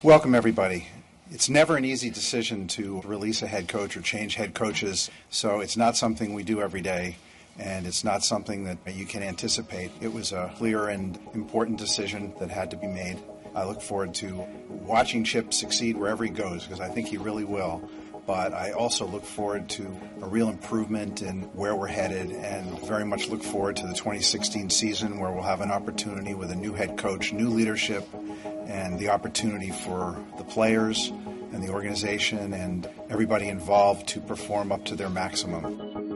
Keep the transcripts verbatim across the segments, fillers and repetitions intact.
Welcome, everybody. It's never an easy decision to release a head coach or change head coaches, so it's not something we do every day, and it's not something that you can anticipate. It was a clear and important decision that had to be made. I look forward to watching Chip succeed wherever he goes, because I think he really will. But I also look forward to a real improvement in where we're headed, and very much look forward to the twenty sixteen season, where we'll have an opportunity with a new head coach, new leadership, and the opportunity for the players and the organization and everybody involved to perform up to their maximum.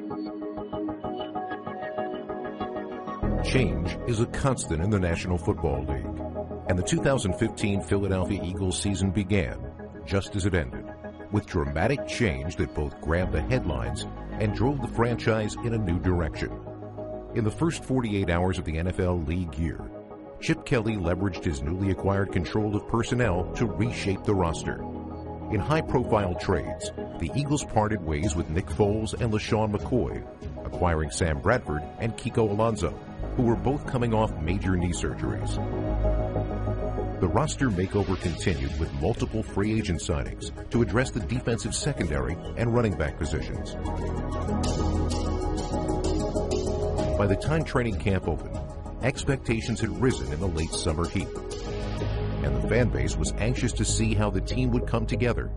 Change is a constant in the National Football League, and the two thousand fifteen Philadelphia Eagles season began just as it ended, with dramatic change that both grabbed the headlines and drove the franchise in a new direction. In the first forty-eight hours of the N F L league year, Chip Kelly leveraged his newly acquired control of personnel to reshape the roster. In high-profile trades, the Eagles parted ways with Nick Foles and LaShawn McCoy, acquiring Sam Bradford and Kiko Alonso, who were both coming off major knee surgeries. The roster makeover continued with multiple free agent signings to address the defensive secondary and running back positions. By the time training camp opened, expectations had risen in the late summer heat, and the fan base was anxious to see how the team would come together.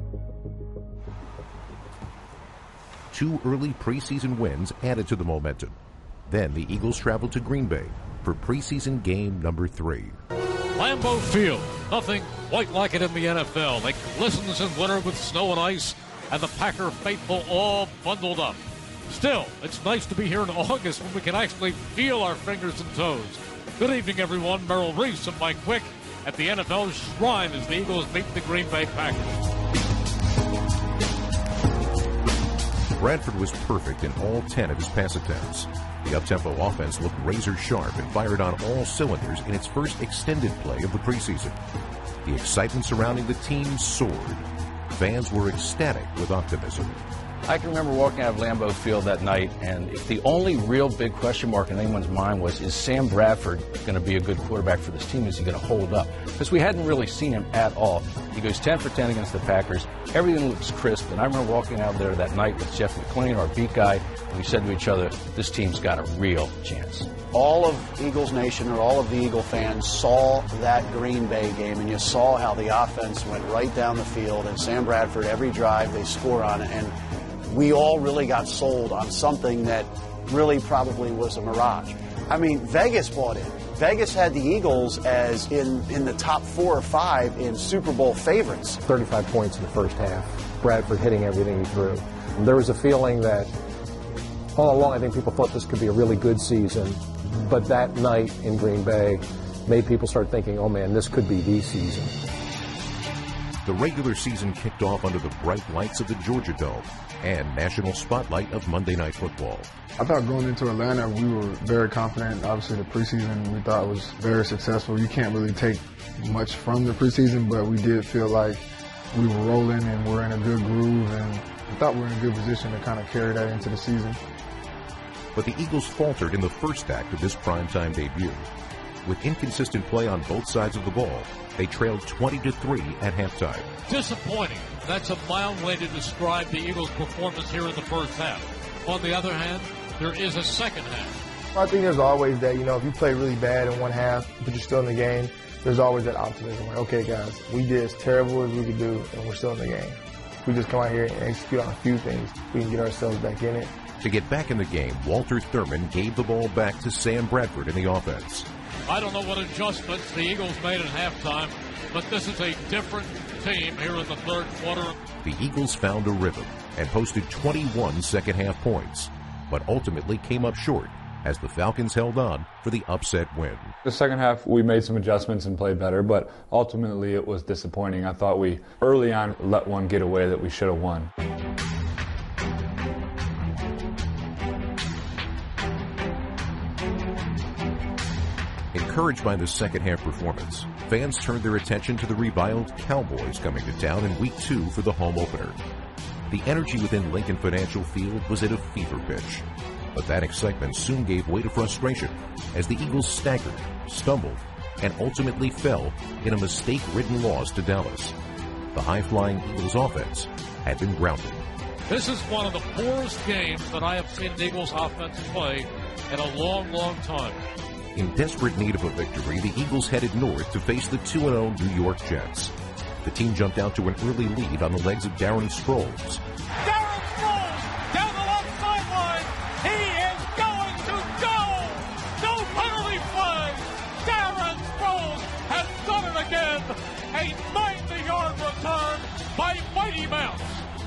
Two early preseason wins added to the momentum. Then the Eagles traveled to Green Bay for preseason game number three. Lambeau Field, nothing quite like it in the N F L. It glistens in winter with snow and ice, and the Packer faithful all bundled up. Still, it's nice to be here in August when we can actually feel our fingers and toes. Good evening, everyone. Merrill Reese and Mike Quick at the N F L's shrine as the Eagles meet the Green Bay Packers. Bradford was perfect in all ten of his pass attempts. The up-tempo offense looked razor-sharp and fired on all cylinders in its first extended play of the preseason. The excitement surrounding the team soared. Fans were ecstatic with optimism. I can remember walking out of Lambeau Field that night, and the only real big question mark in anyone's mind was, is Sam Bradford going to be a good quarterback for this team? Is he going to hold up? Because we hadn't really seen him at all. He goes ten for ten against the Packers. Everything looks crisp, and I remember walking out there that night with Jeff McLean, our beat guy, and we said to each other, this team's got a real chance. All of Eagles Nation, or all of the Eagle fans, saw that Green Bay game, and you saw how the offense went right down the field, and Sam Bradford, every drive they score on it, and we all really got sold on something that really probably was a mirage. I mean, Vegas bought in. Vegas had the Eagles as in, in the top four or five in Super Bowl favorites. thirty-five points in the first half. Bradford hitting everything he threw. And there was a feeling that all along I think people thought this could be a really good season, but that night in Green Bay made people start thinking, oh man, this could be the season. The regular season kicked off under the bright lights of the Georgia Dome and national spotlight of Monday Night Football. I thought going into Atlanta, we were very confident. Obviously, the preseason we thought was very successful. You can't really take much from the preseason, but we did feel like we were rolling and we're in a good groove, and I thought we were in a good position to kind of carry that into the season. But the Eagles faltered in the first act of this primetime debut. With inconsistent play on both sides of the ball, they trailed twenty to three at halftime. Disappointing. That's a mild way to describe the Eagles' performance here in the first half. On the other hand, there is a second half. I think there's always that, you know, if you play really bad in one half, but you're still in the game, there's always that optimism. Like, okay, guys, we did as terrible as we could do, and we're still in the game. If we just come out here and execute on a few things, we can get ourselves back in it. To get back in the game, Walter Thurman gave the ball back to Sam Bradford in the offense. I don't know what adjustments the Eagles made at halftime, but this is a different team here in the third quarter. The Eagles found a rhythm and posted twenty-one second-half points, but ultimately came up short as the Falcons held on for the upset win. The second half, we made some adjustments and played better, but ultimately it was disappointing. I thought we early on let one get away that we should have won. Encouraged by the second-half performance, fans turned their attention to the reviled Cowboys coming to town in week two for the home opener. The energy within Lincoln Financial Field was at a fever pitch, but that excitement soon gave way to frustration as the Eagles staggered, stumbled, and ultimately fell in a mistake-ridden loss to Dallas. The high-flying Eagles offense had been grounded. This is one of the poorest games that I have seen the Eagles offense play in a long, long time. In desperate need of a victory, the Eagles headed north to face the two and oh New York Jets. The team jumped out to an early lead on the legs of Darren Sproles. Darren Sproles down the left sideline. He is going to go. No penalty flag. Darren Sproles has done it again. A ninety-yard return by Mighty Mouse.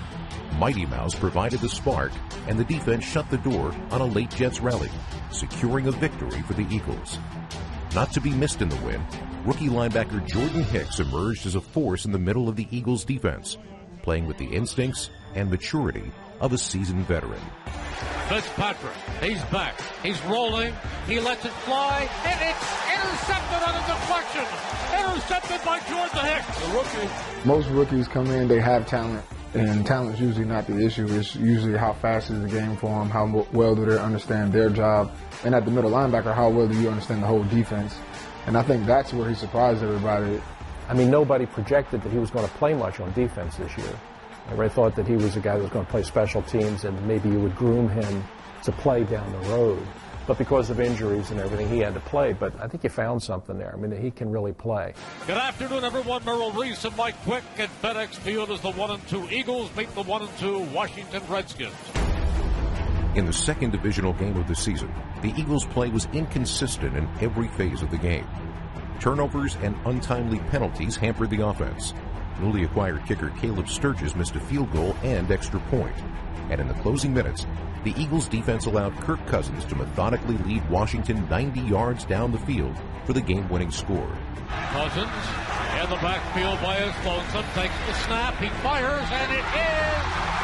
Mighty Mouse provided the spark, and the defense shut the door on a late Jets rally, securing a victory for the Eagles. Not to be missed in the win, rookie linebacker Jordan Hicks emerged as a force in the middle of the Eagles' defense, playing with the instincts and maturity of a seasoned veteran. Fitzpatrick, he's back. He's rolling. He lets it fly, and it's intercepted on a deflection. Intercepted by Jordan Hicks. The rookie. Most rookies come in, they have talent, and talent's usually not the issue. It's usually how fast is the game for them, how well do they understand their job, and at the middle linebacker, how well do you understand the whole defense. And I think that's where he surprised everybody. I mean, nobody projected that he was going to play much on defense this year. Everybody thought that he was a guy that was going to play special teams and maybe you would groom him to play down the road. But because of injuries and everything, he had to play. But I think you found something there. I mean, he can really play. Good afternoon, everyone. Merrill Reese and Mike Quick at FedEx Field as the one and two Eagles meet the one and two Washington Redskins. In the second divisional game of the season, the Eagles' play was inconsistent in every phase of the game. Turnovers and untimely penalties hampered the offense. Newly acquired kicker Caleb Sturgis missed a field goal and extra point. And in the closing minutes, the Eagles' defense allowed Kirk Cousins to methodically lead Washington ninety yards down the field for the game-winning score. Cousins in the backfield by his lonesome, takes the snap, he fires, and it is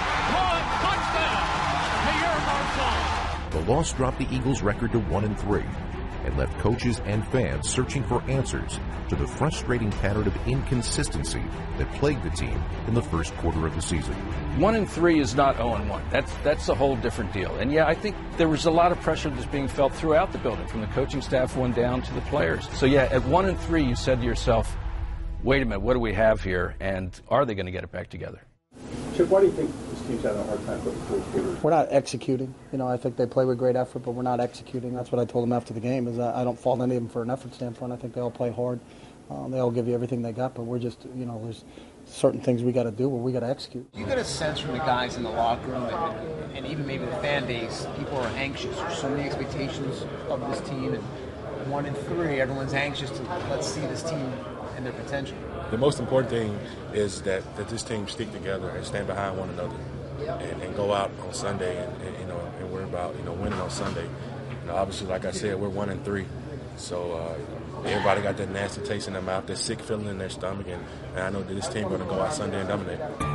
caught. Touchdown, Pierre Garcon. The loss dropped the Eagles' record to one and three and left coaches and fans searching for answers to the frustrating pattern of inconsistency that plagued the team in the first quarter of the season. One and three is not oh and one. That's that's a whole different deal. And yeah, I think there was a lot of pressure that's being felt throughout the building, from the coaching staff one down to the players. So yeah, at one and three, you said to yourself, "Wait a minute, what do we have here? And are they going to get it back together?" Chip, why do you think this team's having a hard time putting fourth quarter? We're not executing. You know, I think they play with great effort, but we're not executing. That's what I told them after the game. Is I don't fault any of them for an effort standpoint. I think they all play hard. Um, they all give you everything they got, but we're just, you know, there's certain things we got to do where we got to execute. You get a sense from the guys in the locker room and, and even maybe the fan base, people are anxious. There's so many expectations of this team, and one and three, everyone's anxious to let's see this team and their potential. The most important thing is that, that this team stick together and stand behind one another, and, and go out on Sunday and, and you know and worry about you know winning on Sunday. You know, obviously, like I said, we're one and three, so uh, everybody got that nasty taste in their mouth, that sick feeling in their stomach, and, and I know that this team going to go out Sunday and dominate.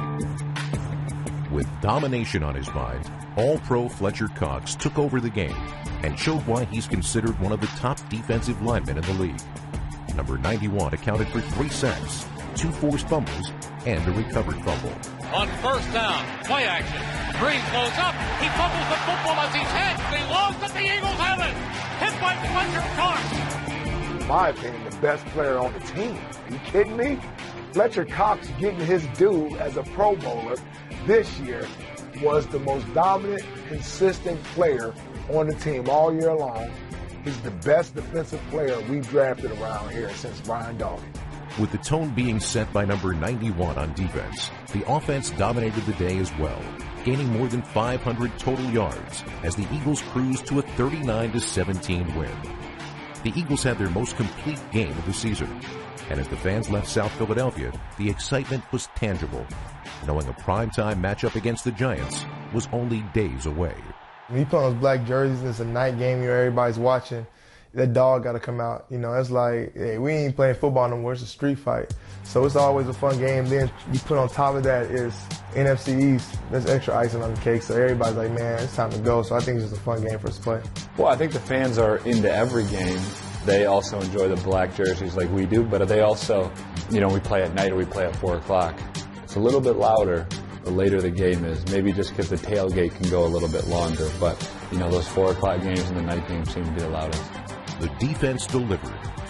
With domination on his mind, All-Pro Fletcher Cox took over the game and showed why he's considered one of the top defensive linemen in the league. Number ninety-one accounted for three sacks, two forced fumbles, and a recovered fumble. On first down, play action. Green goes up. He fumbles the football as he's hit. They lost it. The Eagles have it. Hit by Fletcher Cox. In my opinion, the best player on the team. Are you kidding me? Fletcher Cox getting his due as a Pro Bowler this year was the most dominant, consistent player on the team all year long. He's the best defensive player we've drafted around here since Brian Dawkins. With the tone being set by number ninety-one on defense, the offense dominated the day as well, gaining more than five hundred total yards as the Eagles cruised to a thirty-nine to seventeen win. The Eagles had their most complete game of the season, and as the fans left South Philadelphia, the excitement was tangible, knowing a primetime matchup against the Giants was only days away. When you put on those black jerseys, it's a night game where everybody's watching. That dog got to come out. You know, it's like, hey, we ain't playing football no more. It's a street fight. So it's always a fun game. Then you put on top of that is N F C East. There's extra icing on the cake. So everybody's like, man, it's time to go. So I think it's just a fun game for us to play. Well, I think the fans are into every game. They also enjoy the black jerseys like we do, but they also, you know, we play at night or we play at four o'clock. It's a little bit louder the later the game is, maybe just because the tailgate can go a little bit longer. But, you know, those four o'clock games and the night games seem to be the loudest. The defense delivered,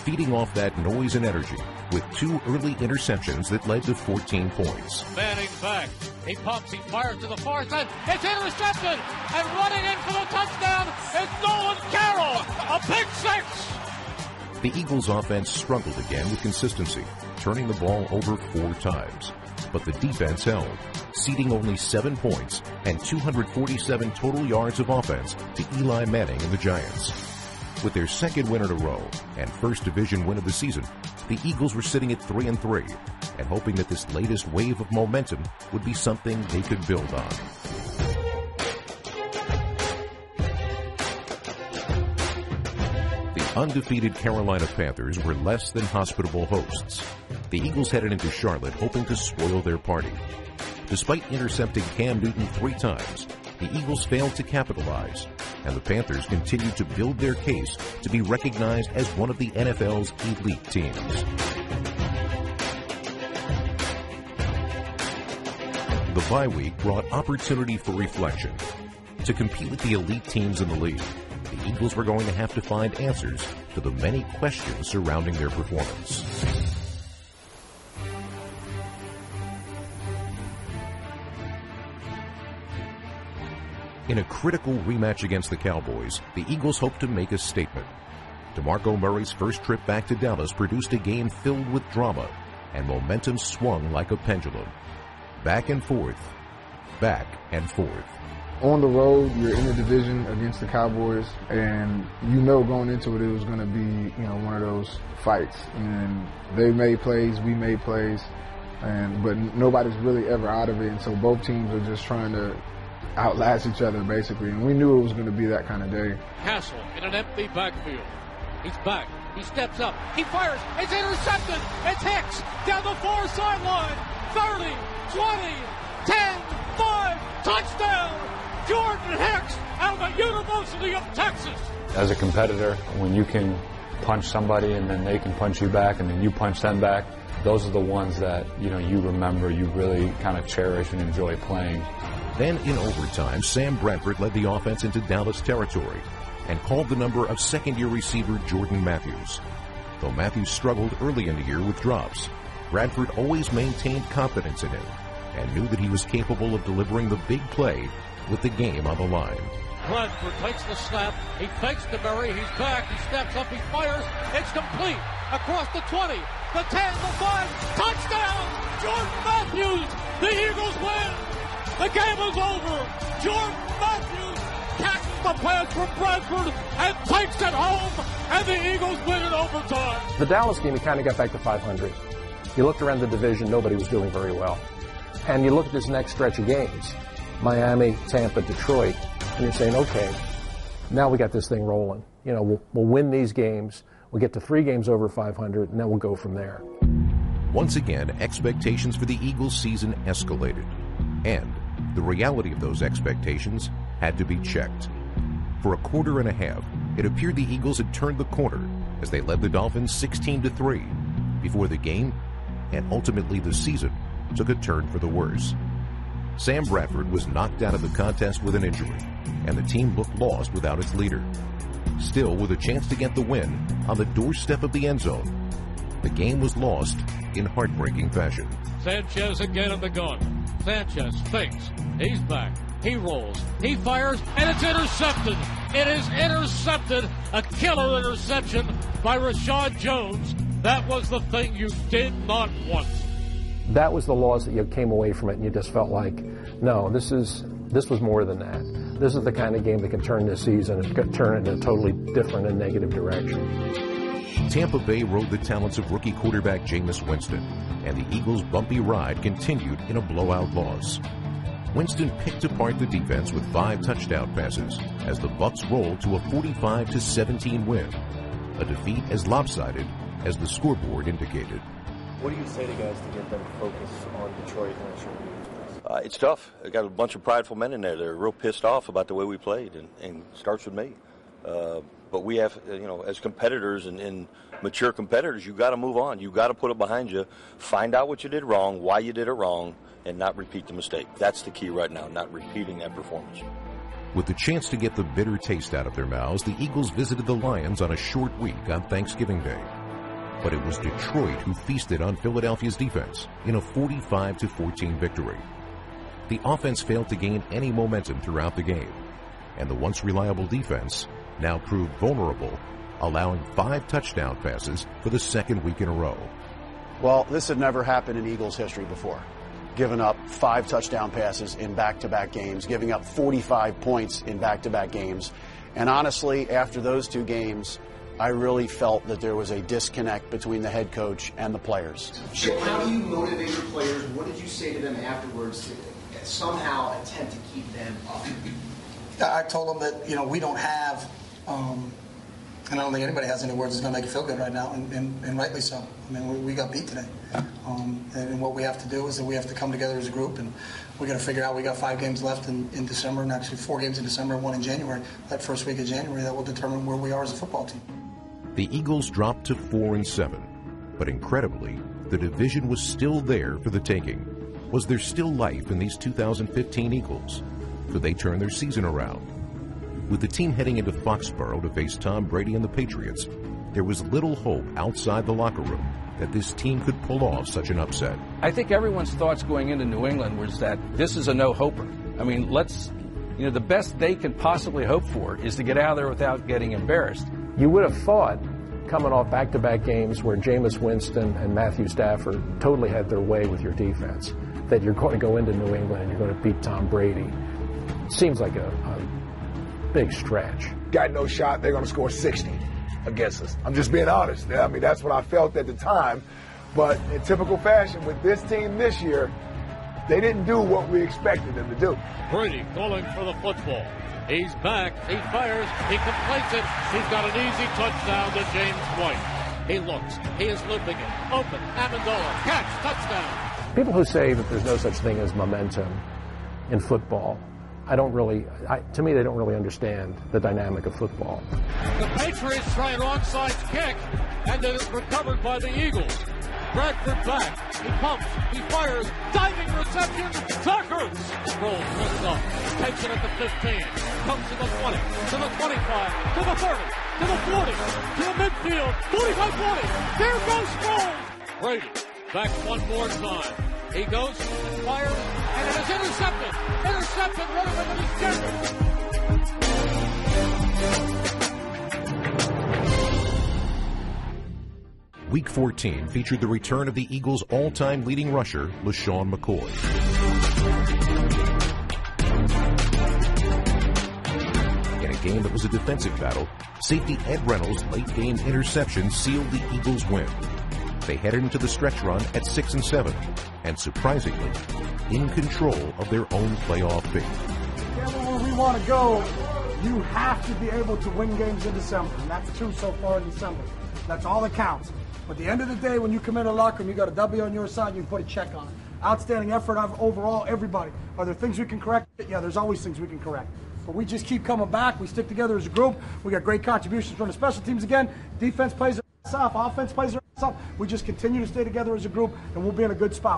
feeding off that noise and energy with two early interceptions that led to fourteen points. Manning back. He pumps, he fires to the far side. It's intercepted, and running in for the touchdown is Nolan Carroll. A pick six. The Eagles' offense struggled again with consistency, turning the ball over four times. But the defense held, ceding only seven points and two hundred forty-seven total yards of offense to Eli Manning and the Giants. With their second win in a row and first division win of the season, the Eagles were sitting at three and three and hoping that this latest wave of momentum would be something they could build on. The undefeated Carolina Panthers were less than hospitable hosts. The Eagles headed into Charlotte hoping to spoil their party. Despite intercepting Cam Newton three times, the Eagles failed to capitalize, and the Panthers continued to build their case to be recognized as one of the N F L's elite teams. The bye week brought opportunity for reflection. To compete with the elite teams in the league, the Eagles were going to have to find answers to the many questions surrounding their performance. In a critical rematch against the Cowboys, the Eagles hope to make a statement. DeMarco Murray's first trip back to Dallas produced a game filled with drama, and momentum swung like a pendulum. Back and forth, back and forth. On the road, you're in the division against the Cowboys, and you know going into it, it was going to be, you know, one of those fights. And they made plays, we made plays, and but nobody's really ever out of it. And so both teams are just trying to outlast each other, basically. And we knew it was going to be that kind of day. Castle in an empty backfield. He's back. He steps up. He fires. It's intercepted. It's Hicks down the far sideline. thirty, twenty, ten, five, touchdown! Jordan Hicks out of the University of Texas. As a competitor, when you can punch somebody and then they can punch you back and then you punch them back, those are the ones that, you know, you remember, you really kind of cherish and enjoy playing. Then in overtime, Sam Bradford led the offense into Dallas territory and called the number of second-year receiver Jordan Matthews. Though Matthews struggled early in the year with drops, Bradford always maintained confidence in him and knew that he was capable of delivering the big play with the game on the line. Bradford takes the snap. He fakes to Murray. He's back. He steps up. He fires. It's complete. Across the twenty, the ten, the five. Touchdown! Jordan Matthews! The Eagles win! The game is over! Jordan Matthews catches the pass from Bradford and takes it home, and the Eagles win in overtime. The Dallas game, he kind of got back to five hundred. You looked around the division, nobody was doing very well. And you look at this next stretch of games, Miami, Tampa, Detroit, and you're saying, okay, now we got this thing rolling. You know, we'll, we'll win these games, we'll get to three games over five hundred, and then we'll go from there. Once again, expectations for the Eagles season escalated, and the reality of those expectations had to be checked. For a quarter and a half, it appeared the Eagles had turned the corner as they led the Dolphins sixteen to three before the game, and ultimately the season, took a turn for the worse. Sam Bradford was knocked out of the contest with an injury, and the team looked lost without its leader. Still, with a chance to get the win on the doorstep of the end zone, the game was lost in heartbreaking fashion. Sanchez again in the gun. Sanchez fakes. He's back. He rolls. He fires, and it's intercepted. It is intercepted. A killer interception by Rashad Jones. That was the thing you did not want. That was the loss that you came away from it, and you just felt like, no, this is this was more than that. This is the kind of game that can turn this season and could turn it in a totally different and negative direction. Tampa Bay rode the talents of rookie quarterback Jameis Winston, and the Eagles' bumpy ride continued in a blowout loss. Winston picked apart the defense with five touchdown passes as the Bucs rolled to a forty-five to seventeen win, a defeat as lopsided as the scoreboard indicated. What do you say to guys to get them to focus on Detroit next year? Uh, it's tough. I got a bunch of prideful men in there. They're real pissed off about the way we played, and, and it starts with me. Uh, but we have, you know, as competitors and, and mature competitors, you got to move on. You got to put it behind you. Find out what you did wrong, why you did it wrong, and not repeat the mistake. That's the key right now, not repeating that performance. With the chance to get the bitter taste out of their mouths, the Eagles visited the Lions on a short week on Thanksgiving Day. but it was Detroit who feasted on Philadelphia's defense in a forty-five to fourteen victory. The offense failed to gain any momentum throughout the game, and the once reliable defense now proved vulnerable, allowing five touchdown passes for the second week in a row. Well, this had never happened in Eagles history before. Giving up five touchdown passes in back-to-back games, giving up forty-five points in back-to-back games. And honestly, after those two games, I really felt that there was a disconnect between the head coach and the players. Chip, how do you motivate your players? What did you say to them afterwards to somehow attempt to keep them up? I told them that, you know, we don't have, um, and I don't think anybody has any words that's going to make you feel good right now, and, and, and rightly so. I mean, we, we got beat today. Um, and, and what we have to do is that we have to come together as a group, and we got to figure out we got five games left in, in December, and actually four games in December and one in January. That first week of January, that will determine where we are as a football team. The Eagles dropped to four and seven, but incredibly, the division was still there for the taking. Was there still life in these two thousand fifteen Eagles? Could they turn their season around? With the team heading into Foxborough to face Tom Brady and the Patriots, there was little hope outside the locker room that this team could pull off such an upset. I think everyone's thoughts going into New England was that this is a no-hoper. I mean, let's, you know, the best they can possibly hope for is to get out of there without getting embarrassed. You would have thought, coming off back-to-back games where Jameis Winston and Matthew Stafford totally had their way with your defense, that you're going to go into New England and you're going to beat Tom Brady. Seems like a, a big stretch. Got no shot. They're going to score sixty against us. I'm just being honest. I mean, that's what I felt at the time. But in typical fashion, with this team this year, they didn't do what we expected them to do. Brady calling for the football. He's back. He fires. He completes it. He's got an easy touchdown to James White. He looks. He is looping it. Open. Amendola. Catch. Touchdown. People who say that there's no such thing as momentum in football, I don't really, I, to me, they don't really understand the dynamic of football. The Patriots try an onside kick, and it is recovered by the Eagles. Bradford back. He pumps. He fires. Diving reception. Tucker. Rolls. Missed up. Takes it at the fifteen. Comes to the twenty. To the twenty-five. To the thirty. To the forty. To the midfield. forty-five twenty. There goes Sproles. Brady. Back one more time. He goes and fires, and it is intercepted. Intercepted. Running with his Denver. Week fourteen featured the return of the Eagles' all-time leading rusher, LaShawn McCoy. In a game that was a defensive battle, safety Ed Reynolds' late-game interception sealed the Eagles' win. They headed into the stretch run at six and seven, and surprisingly, in control of their own playoff fate. Where we want to go, you have to be able to win games in December, and that's true so far in December. That's all that counts. But at the end of the day, when you come in the locker room, you got a W on your side, you can put a check on it. Outstanding effort overall, everybody. Are there things we can correct? Yeah, there's always things we can correct. But we just keep coming back. We stick together as a group. We got great contributions from the special teams again. Defense plays their ass off. Offense plays their ass off. We just continue to stay together as a group, and we'll be in a good spot.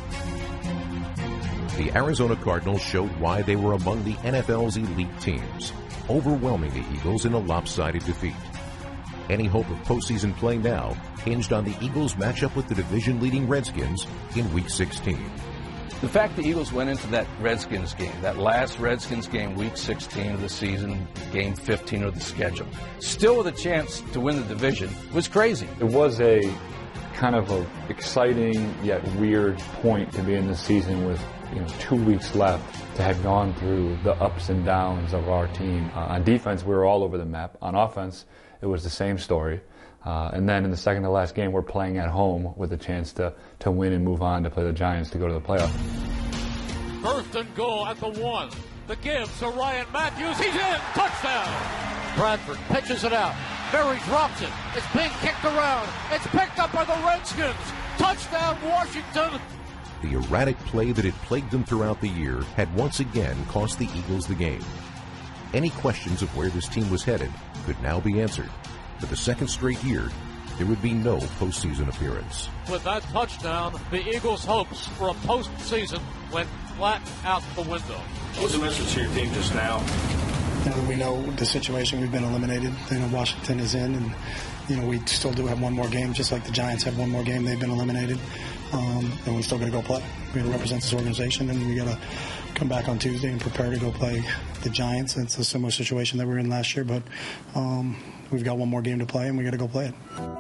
The Arizona Cardinals showed why they were among the N F L's elite teams, overwhelming the Eagles in a lopsided defeat. Any hope of postseason play now hinged on the Eagles' matchup with the division-leading Redskins in Week sixteen. The fact the Eagles went into that Redskins game, that last Redskins game, Week sixteen of the season, Game fifteen of the schedule, still with a chance to win the division, was crazy. It was a kind of a exciting yet weird point to be in the season with, you know, two weeks left to have gone through the ups and downs of our team. Uh, on defense, we were all over the map. On offense, it was the same story. Uh, and then in the second to last game, we're playing at home with a chance to, to win and move on to play the Giants to go to the playoffs. First and goal at the one. The give to Ryan Matthews. He's in. Touchdown. Bradford pitches it out. Berry drops it. It's being kicked around. It's picked up by the Redskins. Touchdown, Washington. The erratic play that had plagued them throughout the year had once again cost the Eagles the game. Any questions of where this team was headed could now be answered. For the second straight year, there would be no postseason appearance. With that touchdown, the Eagles' hopes for a postseason went flat out the window. What's the message to your team just now? And we know the situation. We've been eliminated. You know, Washington is in, and you know, we still do have one more game, just like the Giants have one more game. They've been eliminated, um, and we still got to go play. We got to represent this organization, and we got to come back on Tuesday and prepare to go play the Giants. It's a similar situation that we were in last year, but um, we've got one more game to play, and we got to go play it.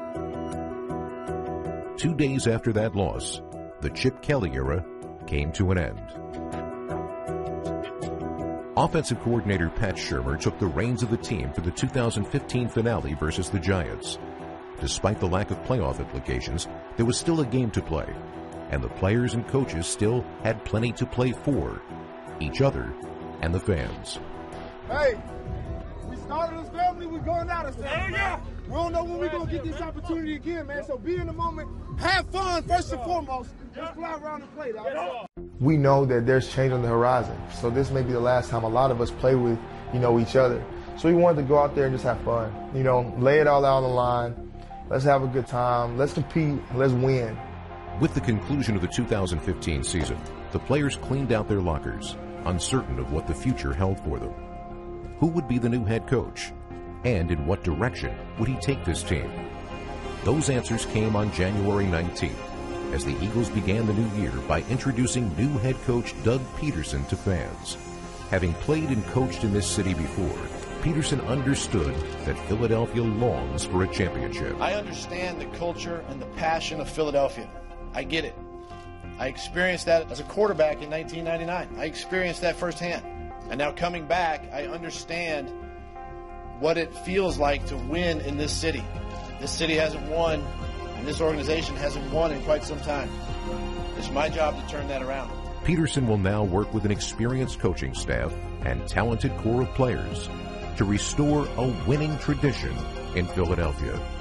Two days after that loss, the Chip Kelly era came to an end. Offensive coordinator Pat Shurmur took the reins of the team for the two thousand fifteen finale versus the Giants. Despite the lack of playoff implications, there was still a game to play, and the players and coaches still had plenty to play for, each other and the fans. Hey, we started as family, we're going out as family. Yeah. We don't know when we're going to get this opportunity again, man, so be in the moment, have fun first and foremost, just fly around and play, dog. We know that there's change on the horizon, so this may be the last time a lot of us play with, you know, each other. So we wanted to go out there and just have fun, you know, lay it all out on the line. Let's have a good time. Let's compete. Let's win. With the conclusion of the two thousand fifteen season, the players cleaned out their lockers, uncertain of what the future held for them. Who would be the new head coach? And in what direction would he take this team? Those answers came on January nineteenth, as the Eagles began the new year by introducing new head coach Doug Peterson to fans. Having played and coached in this city before, Peterson understood that Philadelphia longs for a championship. I understand the culture and the passion of Philadelphia. I get it. I experienced that as a quarterback in nineteen ninety-nine. I experienced that firsthand. And now coming back, I understand what it feels like to win in this city. This city hasn't won, and this organization hasn't won in quite some time. It's my job to turn that around. Peterson will now work with an experienced coaching staff and talented core of players to restore a winning tradition in Philadelphia.